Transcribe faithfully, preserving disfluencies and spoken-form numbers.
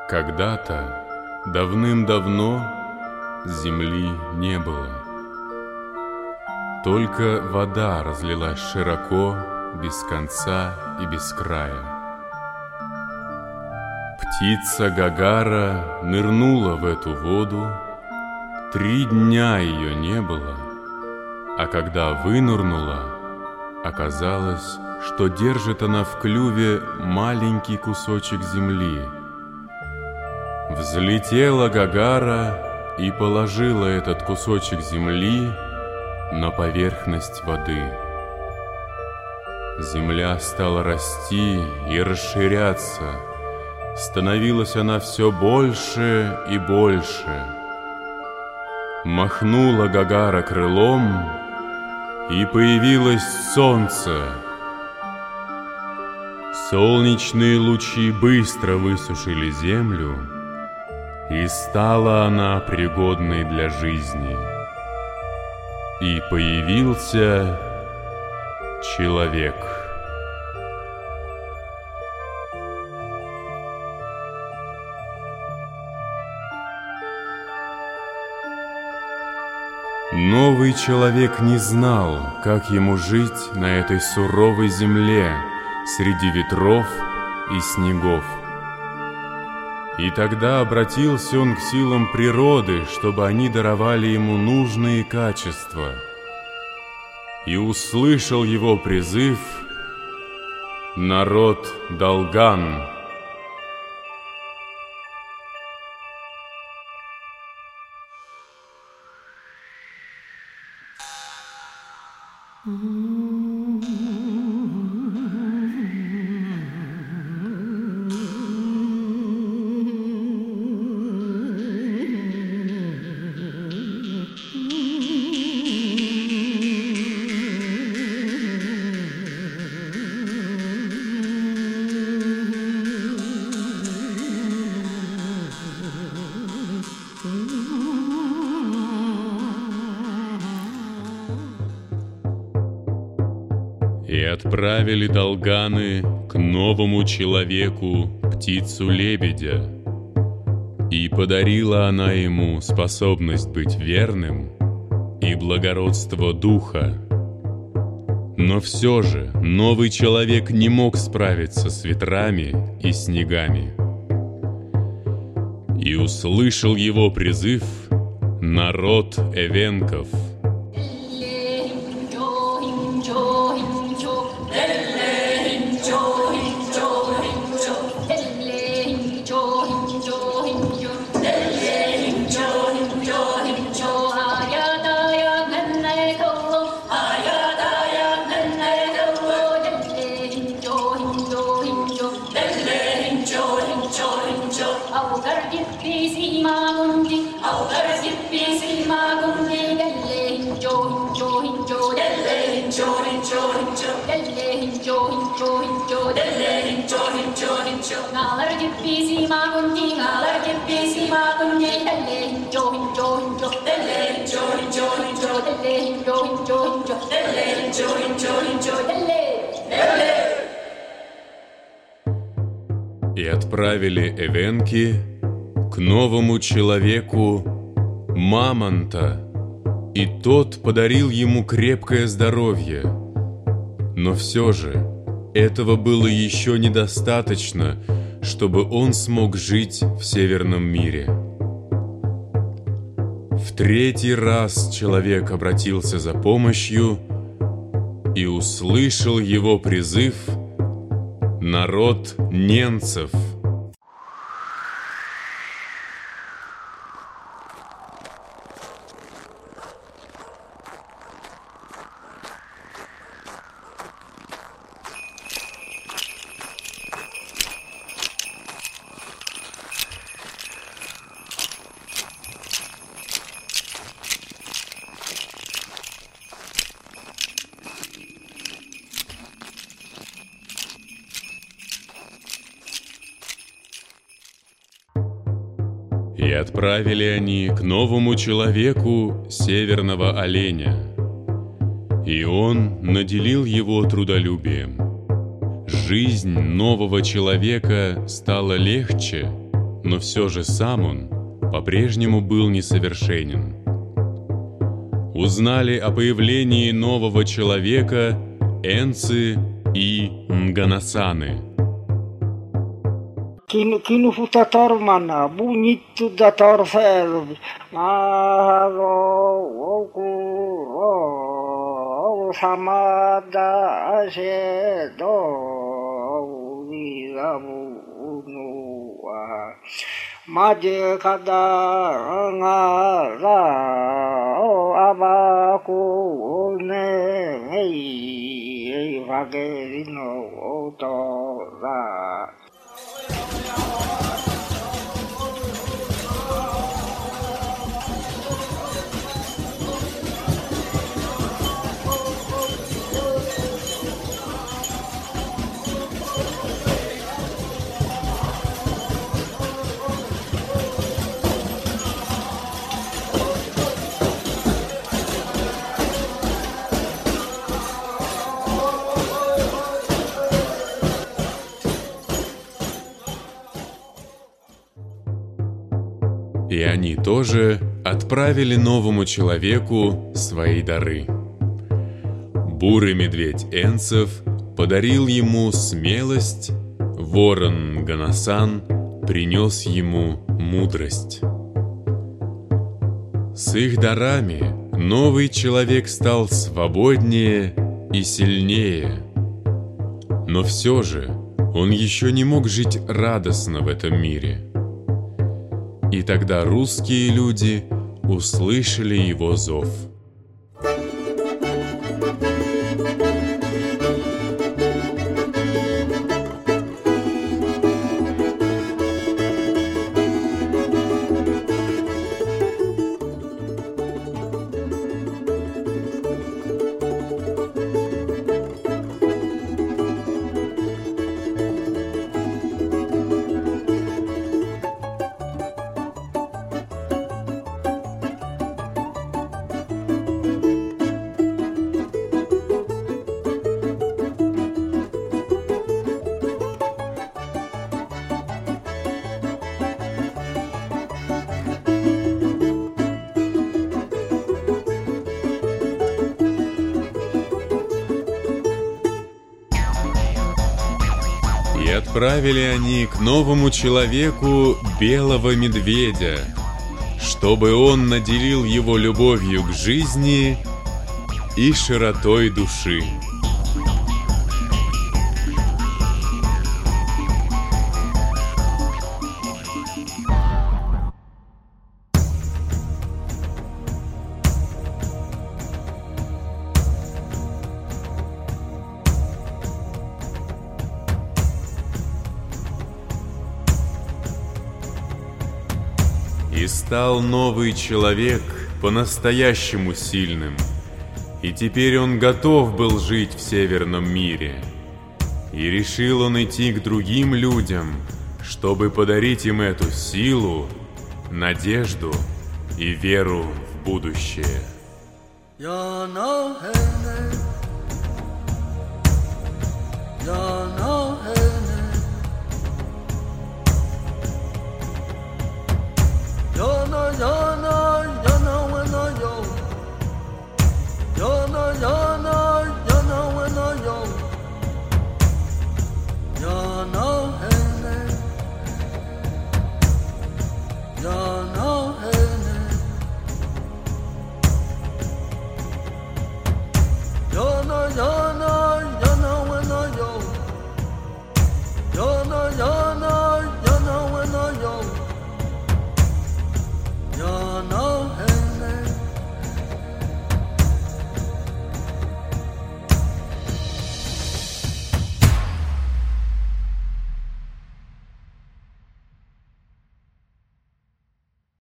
Когда-то, давным-давно, земли не было. Только вода разлилась широко, без конца и без края. Птица Гагара нырнула в эту воду, три дня ее не было, а когда вынырнула, оказалось, что держит она в клюве маленький кусочек земли. Взлетела Гагара и положила этот кусочек земли на поверхность воды. Земля стала расти и расширяться. Становилась она все больше и больше. Махнула Гагара крылом, и появилось солнце. Солнечные лучи быстро высушили землю, и стала она пригодной для жизни. И появился человек. Новый человек не знал, как ему жить на этой суровой земле среди ветров и снегов. И тогда обратился он к силам природы, чтобы они даровали ему нужные качества. И услышал его призыв народ Долган. И отправили Долганы к новому человеку птицу-лебедя. И подарила она ему способность быть верным и благородство духа. Но все же новый человек не мог справиться с ветрами и снегами. И услышал его призыв народ Эвенков. И отправили Эвенки к новому человеку Мамонта, и тот подарил ему крепкое здоровье. Но все же этого было еще недостаточно, чтобы он смог жить в Северном мире. В третий раз человек обратился за помощью, и услышал его призыв народ ненцев. И отправили они к новому человеку северного оленя. И он наделил его трудолюбием. Жизнь нового человека стала легче, но все же сам он по-прежнему был несовершенен. Узнали о появлении нового человека Энци и Нганасаны. Kinu kinu futator mana bunyitu dator fel mahalo oku o samada asedo wilamu unua maje kada ngara o abaku ne ei vagerino otora. И они тоже отправили новому человеку свои дары. Бурый медведь Энцев подарил ему смелость, ворон Нганасан принес ему мудрость. С их дарами новый человек стал свободнее и сильнее. Но все же он еще не мог жить радостно в этом мире. И тогда русские люди услышали его зов. И отправили они к новому человеку белого медведя, чтобы он наделил его любовью к жизни и широтой души. И стал новый человек по-настоящему сильным, и теперь он готов был жить в Северном мире. И решил он идти к другим людям, чтобы подарить им эту силу, надежду и веру в будущее. You're no